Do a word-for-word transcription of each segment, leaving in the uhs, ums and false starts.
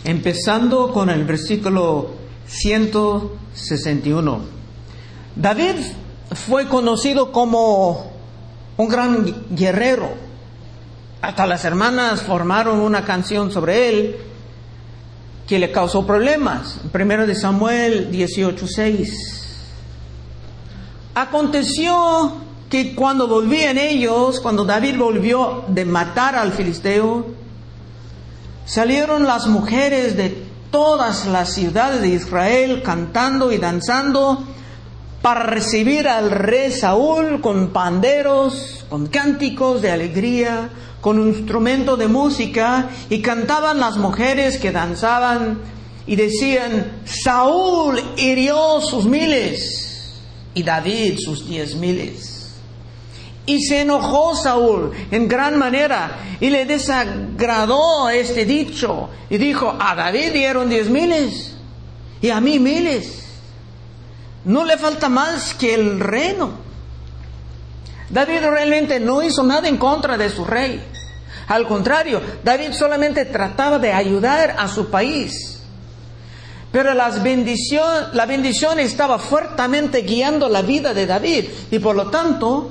empezando con el versículo ciento sesenta y uno. David fue conocido como un gran guerrero. Hasta las hermanas formaron una canción sobre él que le causó problemas. Primero de Samuel dieciocho seis. Aconteció que cuando volvían ellos, cuando David volvió de matar al filisteo, salieron las mujeres de todas las ciudades de Israel cantando y danzando para recibir al rey Saúl con panderos, con cánticos de alegría, con instrumento de música, y cantaban las mujeres que danzaban y decían: Saúl hirió sus miles y David sus diez miles. Y se enojó Saúl en gran manera y le desagradó este dicho y dijo: a David dieron diez miles y a mí miles. No le falta más que el reino. David realmente no hizo nada en contra de su rey. Al contrario, David solamente trataba de ayudar a su país. Pero las bendición, la bendición estaba fuertemente guiando la vida de David. Y por lo tanto,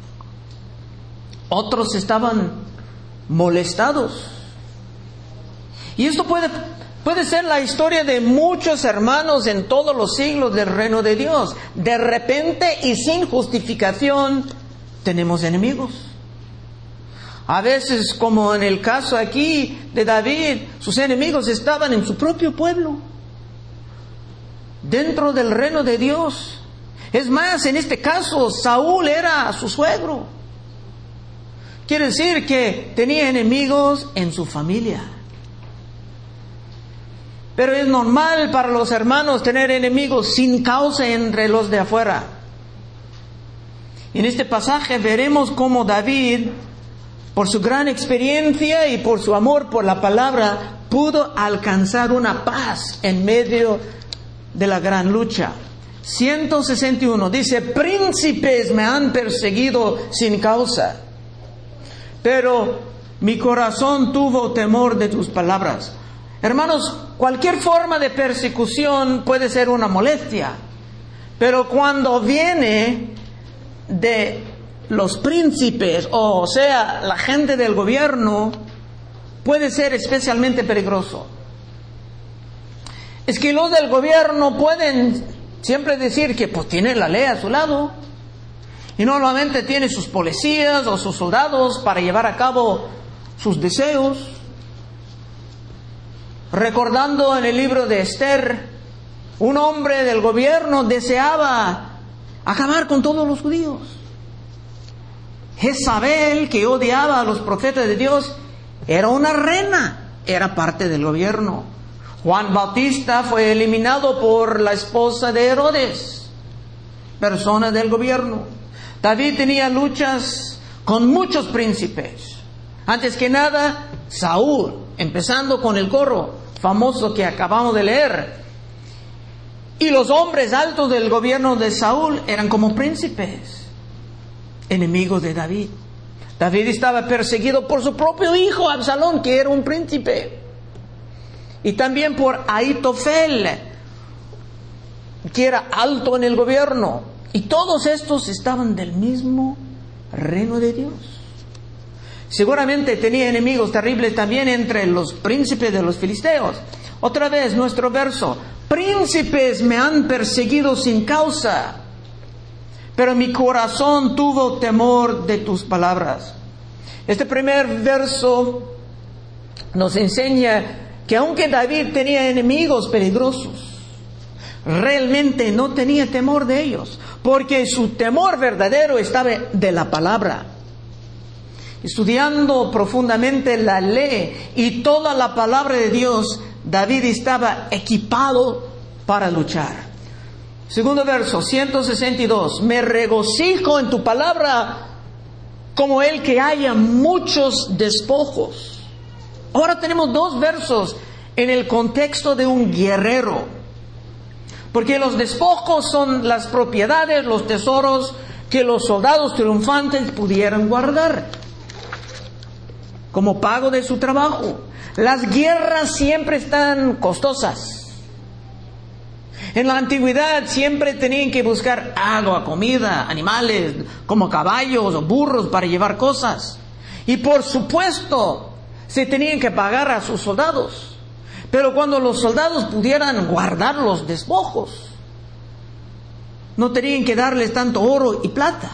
otros estaban molestados. Y esto puede, puede ser la historia de muchos hermanos en todos los siglos del reino de Dios. De repente y sin justificación tenemos enemigos. A veces, como en el caso aquí de David, sus enemigos estaban en su propio pueblo, dentro del reino de Dios. Es más, en este caso, Saúl era su suegro. Quiere decir que tenía enemigos en su familia. Pero es normal para los hermanos tener enemigos sin causa entre los de afuera. En este pasaje veremos cómo David, por su gran experiencia y por su amor por la palabra, pudo alcanzar una paz en medio de la gran lucha. ciento sesenta y uno dice: príncipes me han perseguido sin causa, pero mi corazón tuvo temor de tus palabras. Hermanos, cualquier forma de persecución puede ser una molestia, pero cuando viene de los príncipes, o sea, la gente del gobierno, puede ser especialmente peligroso. Es que los del gobierno pueden siempre decir que pues tiene la ley a su lado, y normalmente tiene sus policías o sus soldados para llevar a cabo sus deseos. Recordando en el libro de Esther, un hombre del gobierno deseaba acabar con todos los judíos. Jezabel, que odiaba a los profetas de Dios, era una reina, era parte del gobierno. Juan Bautista fue eliminado por la esposa de Herodes, persona del gobierno. David tenía luchas con muchos príncipes. Antes que nada, Saúl, empezando con el coro famoso que acabamos de leer. Y los hombres altos del gobierno de Saúl eran como príncipes, enemigos de David. David estaba perseguido por su propio hijo Absalón, que era un príncipe, y también por Ahitofel, que era alto en el gobierno. Y todos estos estaban del mismo reino de Dios. Seguramente tenía enemigos terribles también entre los príncipes de los filisteos. Otra vez nuestro verso: príncipes me han perseguido sin causa, pero mi corazón tuvo temor de tus palabras. Este primer verso nos enseña que aunque David tenía enemigos peligrosos, realmente no tenía temor de ellos, porque su temor verdadero estaba de la palabra. Estudiando profundamente la ley y toda la palabra de Dios, David estaba equipado para luchar. Segundo verso, ciento sesenta y dos. Me regocijo en tu palabra como el que haya muchos despojos. Ahora tenemos dos versos en el contexto de un guerrero, porque los despojos son las propiedades, los tesoros que los soldados triunfantes pudieran guardar como pago de su trabajo. Las guerras siempre están costosas. En la antigüedad siempre tenían que buscar agua, comida, animales como caballos o burros para llevar cosas. Y por supuesto, se tenían que pagar a sus soldados. Pero cuando los soldados pudieran guardar los despojos, no tenían que darles tanto oro y plata.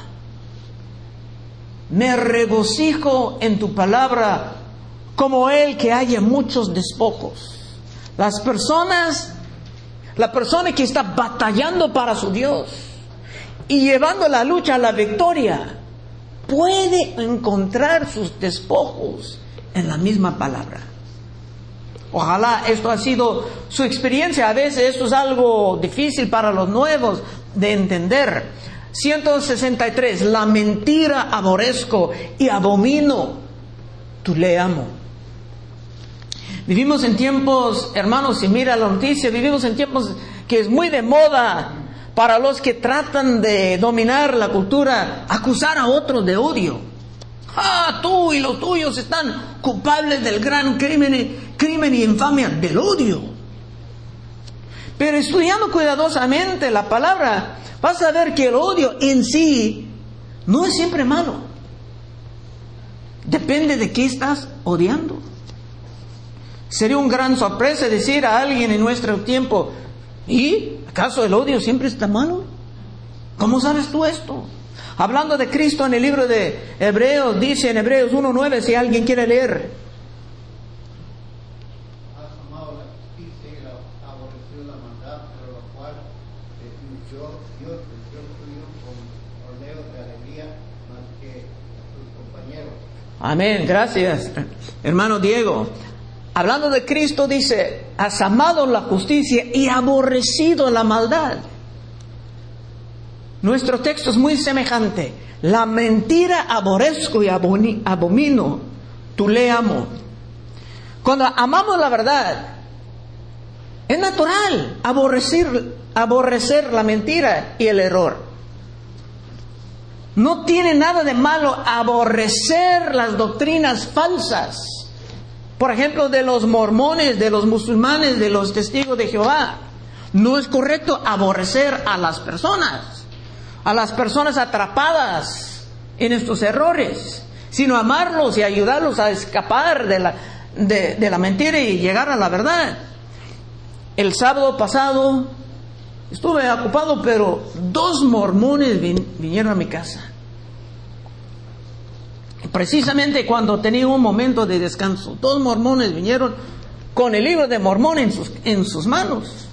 Me regocijo en tu palabra como el que haya muchos despojos. Las personas, la persona que está batallando para su Dios y llevando la lucha a la victoria, puede encontrar sus despojos en la misma palabra. Ojalá esto ha sido su experiencia. A veces esto es algo difícil para los nuevos de entender. ciento sesenta y tres. La mentira aborrezco y abomino, tú le amo. Vivimos en tiempos, hermanos, si mira la noticia, vivimos en tiempos que es muy de moda para los que tratan de dominar la cultura, acusar a otros de odio. Ah, tú y los tuyos están culpables del gran crimen, crimen y infamia del odio. Pero estudiando cuidadosamente la palabra, vas a ver que el odio en sí no es siempre malo. Depende de qué estás odiando. Sería una gran sorpresa decir a alguien en nuestro tiempo, ¿y acaso el odio siempre está malo? ¿Cómo sabes tú esto? Hablando de Cristo en el libro de Hebreos, dice en Hebreos uno nueve, si alguien quiere leer. Has amado la justicia y la, aborrecido la maldad, pero lo cual yo, Dios, el Dios tuyo, con rodeos de alegría más que a tus compañeros. Amén, gracias, hermano Diego. Hablando de Cristo dice, has amado la justicia y aborrecido la maldad. Nuestro texto es muy semejante. La mentira aborrezco y abomino, tú le amo. Cuando amamos la verdad, es natural aborrecer, aborrecer la mentira y el error. No tiene nada de malo aborrecer las doctrinas falsas. Por ejemplo, de los mormones, de los musulmanes, de los testigos de Jehová. No es correcto aborrecer a las personas, a las personas atrapadas en estos errores, sino amarlos y ayudarlos a escapar de la, de, de la mentira y llegar a la verdad. El sábado pasado estuve ocupado, pero dos mormones vin, vinieron a mi casa. Precisamente cuando tenía un momento de descanso, dos mormones vinieron con el libro de Mormón en sus, en sus manos.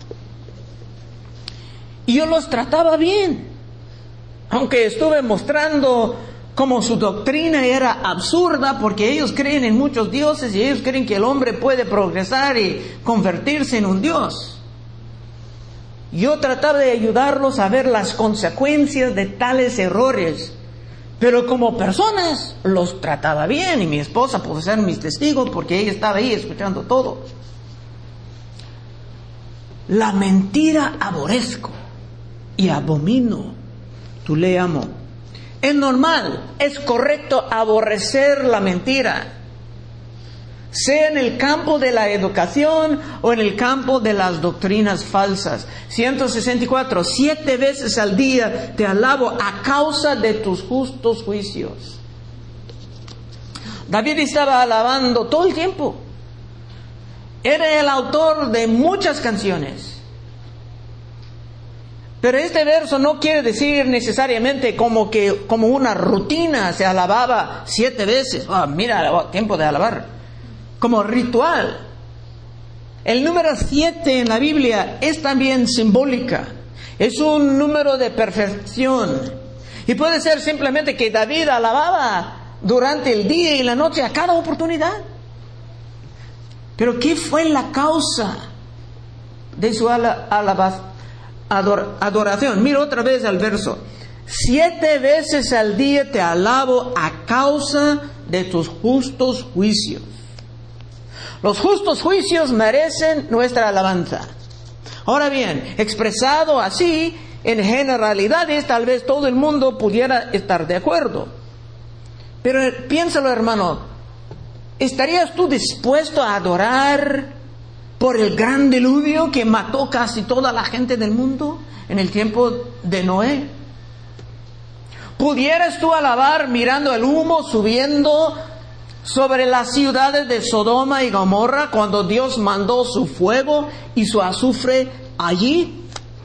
Y yo los trataba bien, aunque estuve mostrando cómo su doctrina era absurda, porque ellos creen en muchos dioses y ellos creen que el hombre puede progresar y convertirse en un dios. Yo trataba de ayudarlos a ver las consecuencias de tales errores. Pero como personas los trataba bien, y mi esposa pudo ser mis testigos porque ella estaba ahí escuchando todo. La mentira aborrezco y abomino, tú le amo. Es normal, es correcto aborrecer la mentira, sea en el campo de la educación o en el campo de las doctrinas falsas. ciento sesenta y cuatro. Siete veces al día te alabo a causa de tus justos juicios. David estaba alabando todo el tiempo. Era el autor de muchas canciones. Pero este verso no quiere decir necesariamente como que como una rutina se alababa siete veces. Ah, mira, tiempo de alabar. Como ritual. El número siete en la Biblia es también simbólica. Es un número de perfección. Y puede ser simplemente que David alababa durante el día y la noche a cada oportunidad. Pero ¿qué fue la causa de su alabanza? Ador, adoración. Mira otra vez al verso. Siete veces al día te alabo a causa de tus justos juicios. Los justos juicios merecen nuestra alabanza. Ahora bien, expresado así, en generalidades, tal vez todo el mundo pudiera estar de acuerdo. Pero piénsalo, hermano, ¿Estarías tú dispuesto a adorar por el gran diluvio que mató casi toda la gente del mundo en el tiempo de Noé? ¿Pudieras tú alabar mirando el humo subiendo sobre las ciudades de Sodoma y Gomorra cuando Dios mandó su fuego y su azufre allí?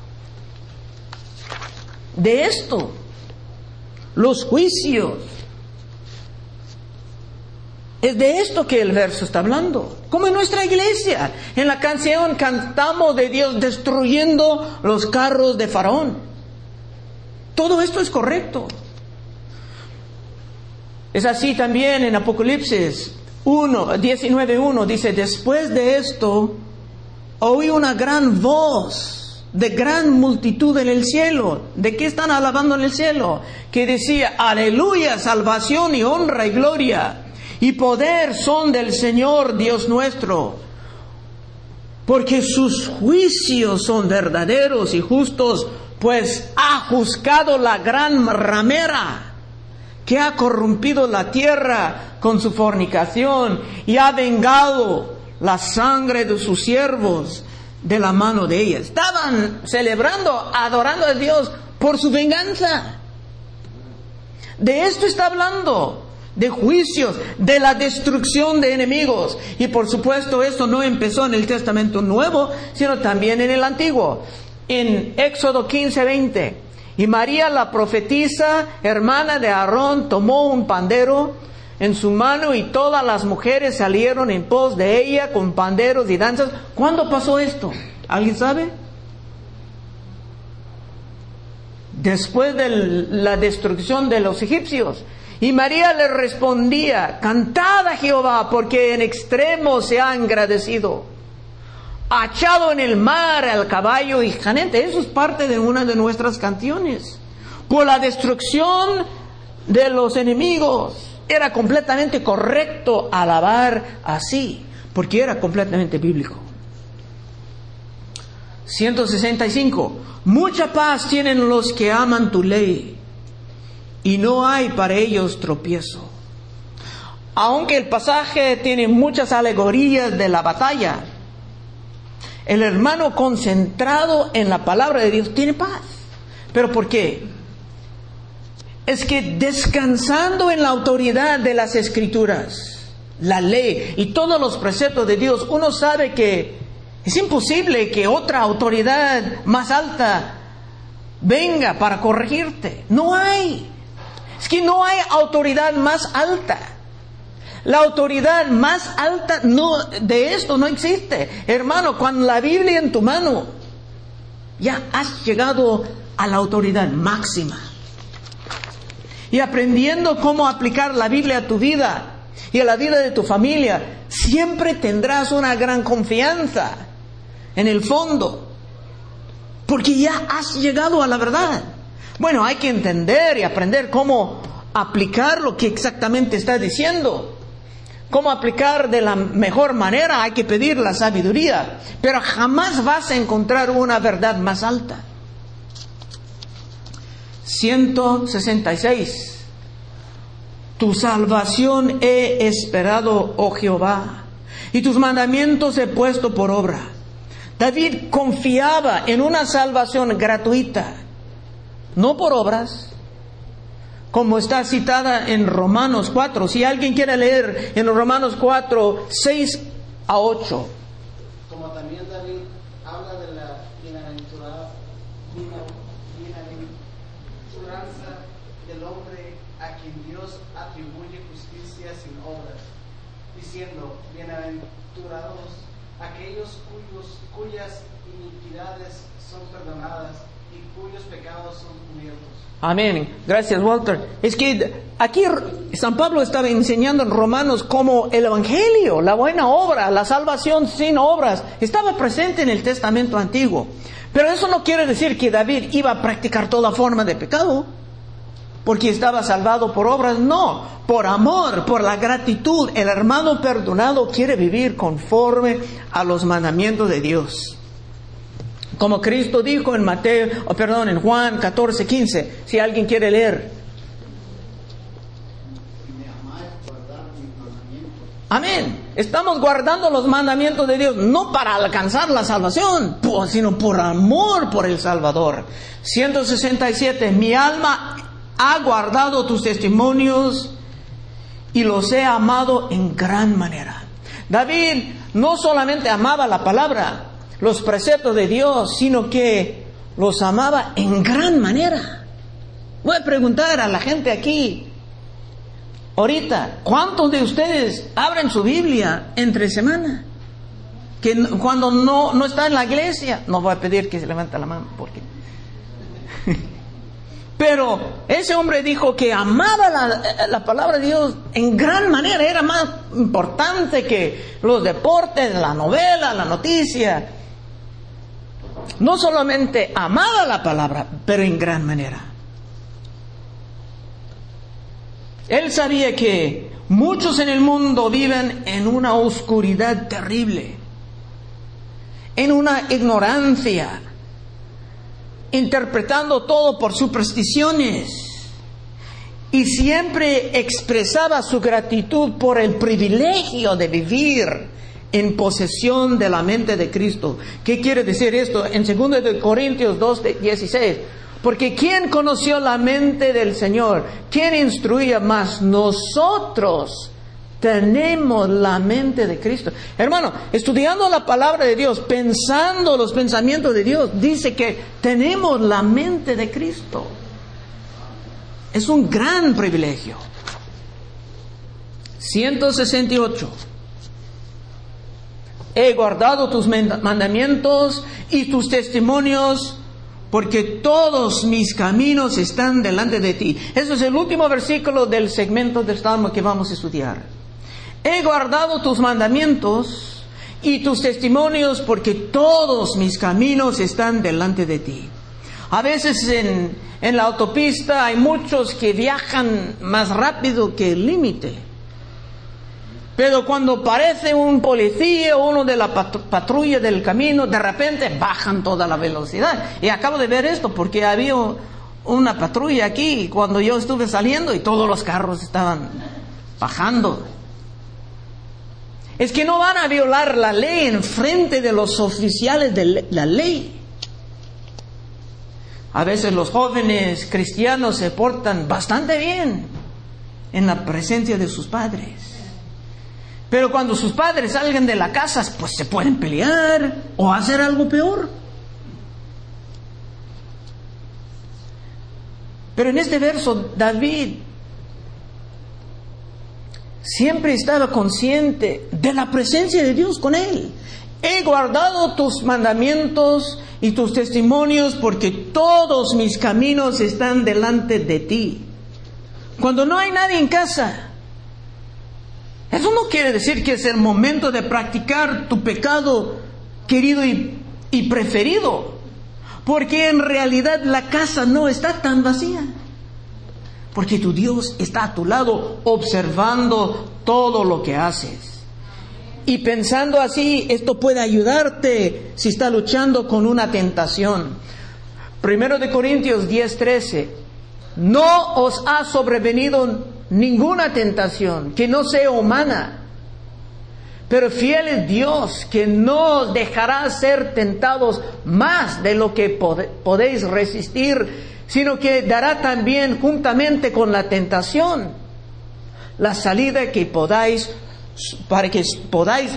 De esto, los juicios, es de esto que el verso está hablando. Como en nuestra iglesia, en la canción cantamos de Dios destruyendo los carros de Faraón. Todo esto es correcto. Es así también en Apocalipsis uno, diecinueve uno, dice: después de esto oí una gran voz de gran multitud en el cielo. ¿De qué están alabando en el cielo? Que decía: aleluya, salvación y honra y gloria y poder son del Señor Dios nuestro, porque sus juicios son verdaderos y justos, pues ha juzgado la gran ramera que ha corrompido la tierra con su fornicación y ha vengado la sangre de sus siervos de la mano de ella. Estaban celebrando, adorando a Dios por su venganza. De esto está hablando, de juicios, de la destrucción de enemigos. Y por supuesto esto no empezó en el Testamento Nuevo, sino también en el Antiguo. En Éxodo quince veinte, y María la profetisa, hermana de Aarón, tomó un pandero en su mano y todas las mujeres salieron en pos de ella con panderos y danzas. ¿Cuándo pasó esto? ¿Alguien sabe? Después de la destrucción de los egipcios. Y María le respondía: cantad a Jehová, porque en extremo se ha engrandecido. Ha echado en el mar al caballo y jinete. Eso es parte de una de nuestras canciones. Por la destrucción de los enemigos. Era completamente correcto alabar así, porque era completamente bíblico. ciento sesenta y cinco. Mucha paz tienen los que aman tu ley, y no hay para ellos tropiezo. Aunque el pasaje tiene muchas alegorías de la batalla, el hermano concentrado en la palabra de Dios tiene paz. ¿Pero por qué? Es que descansando en la autoridad de las Escrituras, la ley y todos los preceptos de Dios, uno sabe que es imposible que otra autoridad más alta venga para corregirte. No hay. Es que no hay autoridad más alta. La autoridad más alta no, de esto no existe. Hermano, con la Biblia en tu mano, ya has llegado a la autoridad máxima. Y aprendiendo cómo aplicar la Biblia a tu vida y a la vida de tu familia, siempre tendrás una gran confianza en el fondo, porque ya has llegado a la verdad. Bueno, hay que entender y aprender cómo aplicar lo que exactamente está diciendo. Cómo aplicar de la mejor manera, hay que pedir la sabiduría, pero jamás vas a encontrar una verdad más alta. ciento sesenta y seis. Tu salvación he esperado, oh Jehová, y tus mandamientos he puesto por obra. David confiaba en una salvación gratuita, no por obras, como está citada en Romanos cuatro. Si alguien quiere leer en Romanos cuatro, seis a ocho. Como también David habla de la bienaventurada, bienaventuranza del hombre a quien Dios atribuye justicia sin obras, diciendo: bienaventurados aquellos cuyos, cuyas iniquidades son perdonadas y cuyos pecados son cubiertos. Amén. Gracias, Walter. Es que aquí San Pablo estaba enseñando en Romanos cómo el Evangelio, la buena obra, la salvación sin obras, estaba presente en el Testamento Antiguo. Pero eso no quiere decir que David iba a practicar toda forma de pecado, porque estaba salvado por obras. No, por amor, por la gratitud. El hermano perdonado quiere vivir conforme a los mandamientos de Dios. Como Cristo dijo en Mateo, oh, perdón, en Juan catorce, quince, si alguien quiere leer. Si me amáis, guardad mis mandamientos, Amén. Estamos guardando los mandamientos de Dios no para alcanzar la salvación, sino por amor por el Salvador. ciento sesenta y siete. Mi alma ha guardado tus testimonios y los he amado en gran manera. David no solamente amaba la palabra, los preceptos de Dios, sino que los amaba en gran manera. Voy a preguntar a la gente aquí ahorita, ¿cuántos de ustedes abren su Biblia entre semana? Que cuando no, no está en la iglesia, no voy a pedir que se levante la mano, porque... Pero ese hombre dijo que amaba la, la palabra de Dios en gran manera, era más importante que los deportes, la novela, la noticia. No solamente amaba la palabra, pero en gran manera. Él sabía que muchos en el mundo viven en una oscuridad terrible, en una ignorancia, interpretando todo por supersticiones, y siempre expresaba su gratitud por el privilegio de vivir en posesión de la mente de Cristo. ¿Qué quiere decir esto? En segunda de Corintios dos, dieciséis. Porque ¿quién conoció la mente del Señor? ¿Quién instruía más? Nosotros tenemos la mente de Cristo. Hermano, estudiando la palabra de Dios, pensando los pensamientos de Dios, dice que tenemos la mente de Cristo. Es un gran privilegio. ciento sesenta y ocho. He guardado tus mandamientos y tus testimonios, porque todos mis caminos están delante de ti. Eso es el último versículo del segmento del Salmo que vamos a estudiar. He guardado tus mandamientos y tus testimonios, porque todos mis caminos están delante de ti. A veces en, en la autopista hay muchos que viajan más rápido que el límite. Pero cuando aparece un policía o uno de la patrulla del camino, de repente bajan toda la velocidad. Y acabo de ver esto porque había una patrulla aquí cuando yo estuve saliendo y todos los carros estaban bajando. Es que no van a violar la ley en frente de los oficiales de la ley. A veces los jóvenes cristianos se portan bastante bien en la presencia de sus padres. Pero cuando sus padres salgan de la casa, pues se pueden pelear o hacer algo peor. Pero en este verso, David siempre estaba consciente de la presencia de Dios con él. He guardado tus mandamientos y tus testimonios, porque todos mis caminos están delante de ti. Cuando no hay nadie en casa, eso no quiere decir que es el momento de practicar tu pecado querido y, y preferido, porque en realidad la casa no está tan vacía, porque tu Dios está a tu lado observando todo lo que haces. Y pensando así, esto puede ayudarte si estás luchando con una tentación. Primero de Corintios diez, trece. No os ha sobrevenido ninguna tentación que no sea humana, pero fiel es Dios, que no os dejará ser tentados más de lo que pode- podéis resistir, sino que dará también juntamente con la tentación la salida que podáis, para que podáis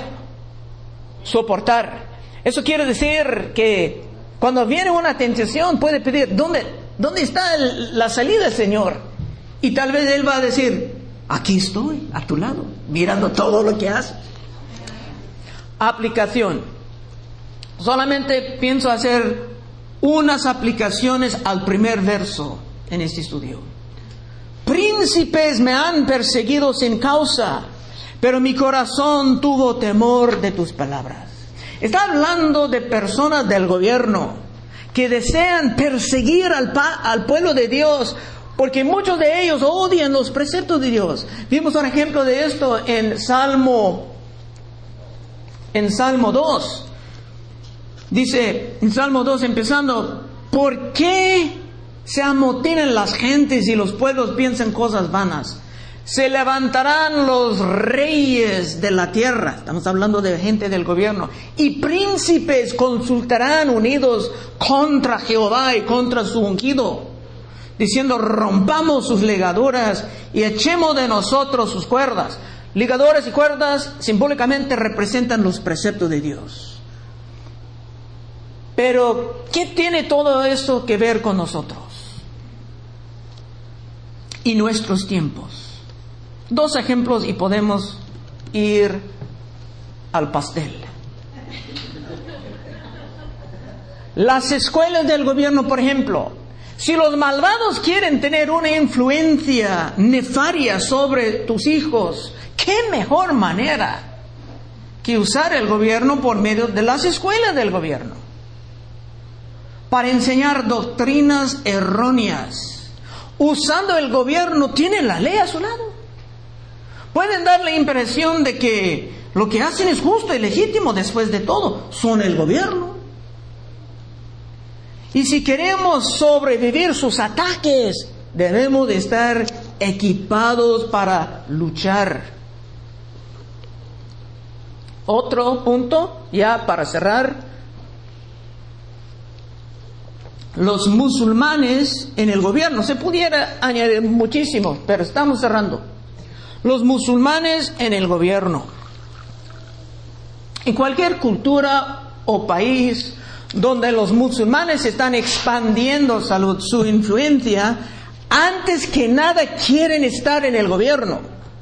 soportar. Eso quiere decir que cuando viene una tentación puede pedir, ¿dónde, dónde está el, la salida, Señor? Y tal vez Él va a decir, aquí estoy, a tu lado, mirando todo lo que haces. Aplicación. Solamente pienso hacer unas aplicaciones al primer verso en este estudio. Príncipes me han perseguido sin causa, pero mi corazón tuvo temor de tus palabras. Está hablando de personas del gobierno que desean perseguir al, pa- al pueblo de Dios, porque muchos de ellos odian los preceptos de Dios. Vimos un ejemplo de esto en Salmo, en Salmo dos. Dice en Salmo dos, empezando, ¿por qué se amotinan las gentes y los pueblos piensan cosas vanas? Se levantarán los reyes de la tierra, estamos hablando de gente del gobierno, y príncipes consultarán unidos contra Jehová y contra su ungido, diciendo: rompamos sus ligaduras y echemos de nosotros sus cuerdas. Ligaduras y cuerdas simbólicamente representan los preceptos de Dios. Pero, ¿qué tiene todo esto que ver con nosotros y nuestros tiempos? Dos ejemplos y podemos ir al pastel. Las escuelas del gobierno, por ejemplo. Si los malvados quieren tener una influencia nefaria sobre tus hijos, ¿qué mejor manera que usar el gobierno por medio de las escuelas del gobierno para enseñar doctrinas erróneas? Usando el gobierno, tienen la ley a su lado. Pueden dar la impresión de que lo que hacen es justo y legítimo. Después de todo, son el gobierno. Y si queremos sobrevivir sus ataques, debemos de estar equipados para luchar. Otro punto, ya para cerrar. Los musulmanes en el gobierno. Se pudiera añadir muchísimo, pero estamos cerrando. Los musulmanes en el gobierno. En cualquier cultura o país donde los musulmanes están expandiendo su, su influencia, antes que nada quieren estar en el gobierno.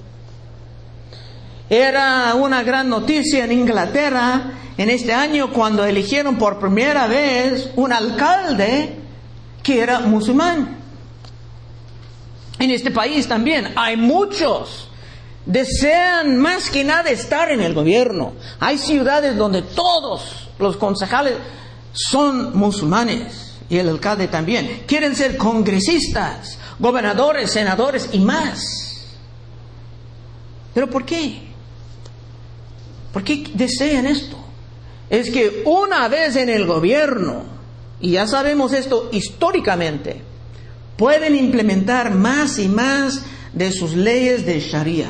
Era una gran noticia en Inglaterra en este año cuando eligieron por primera vez un alcalde que era musulmán. En este país también hay muchos desean más que nada estar en el gobierno. Hay ciudades donde todos los concejales son musulmanes y el alcalde también. Quieren ser congresistas, gobernadores, senadores y más. ¿Pero por qué? ¿Por qué desean esto? Es que una vez en el gobierno, y ya sabemos esto históricamente, pueden implementar más y más de sus leyes de Sharia.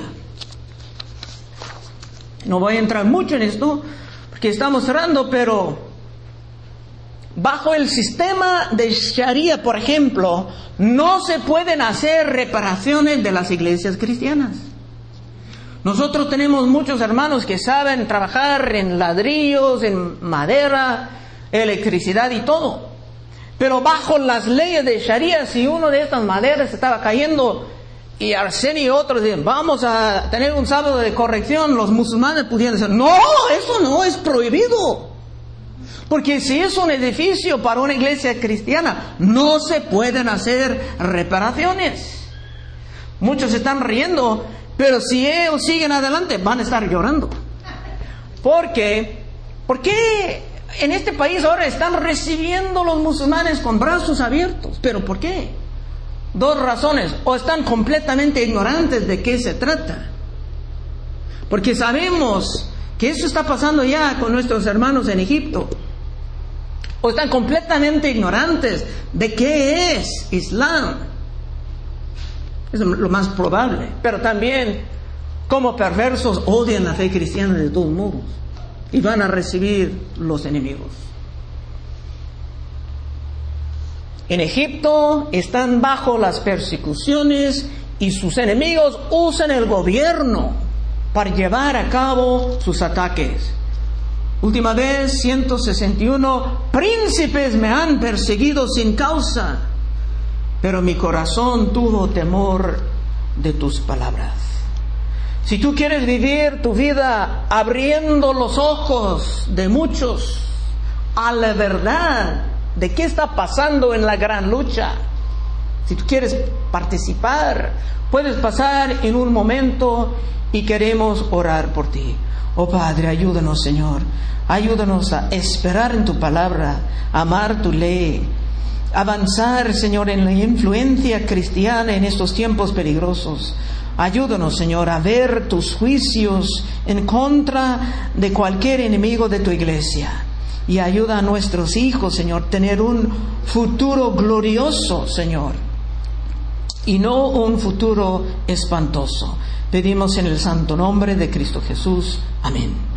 No voy a entrar mucho en esto porque estamos cerrando, pero bajo el sistema de Sharia, por ejemplo, no se pueden hacer reparaciones de las iglesias cristianas. Nosotros tenemos muchos hermanos que saben trabajar en ladrillos, en madera, electricidad y todo. Pero bajo las leyes de Sharia, si uno de estas maderas estaba cayendo y Arsenio y otros dicen, vamos a tener un sábado de corrección, los musulmanes pudieran decir, no, eso no es prohibido. Porque si es un edificio para una iglesia cristiana, no se pueden hacer reparaciones. Muchos se están riendo, pero si ellos siguen adelante, van a estar llorando. Porque, ¿por qué en este país ahora están recibiendo los musulmanes con brazos abiertos? ¿Pero por qué? Dos razones. O están completamente ignorantes de qué se trata. Porque sabemos que eso está pasando ya con nuestros hermanos en Egipto. O están completamente ignorantes de qué es Islam. Es lo más probable. Pero también, como perversos, odian la fe cristiana de todos modos. Y van a recibir los enemigos. En Egipto están bajo las persecuciones y sus enemigos usan el gobierno para llevar a cabo sus ataques. Última vez, ciento sesenta y uno príncipes me han perseguido sin causa, pero mi corazón tuvo temor de tus palabras. Si tú quieres vivir tu vida abriendo los ojos de muchos a la verdad de qué está pasando en la gran lucha, si tú quieres participar, puedes pasar en un momento y queremos orar por ti. Oh Padre, ayúdanos, Señor. Ayúdanos a esperar en tu palabra, amar tu ley, avanzar, Señor, en la influencia cristiana en estos tiempos peligrosos. Ayúdanos, Señor, a ver tus juicios en contra de cualquier enemigo de tu iglesia. Y ayuda a nuestros hijos, Señor, tener un futuro glorioso, Señor. y no un futuro espantoso. Pedimos en el santo nombre de Cristo Jesús. Amén.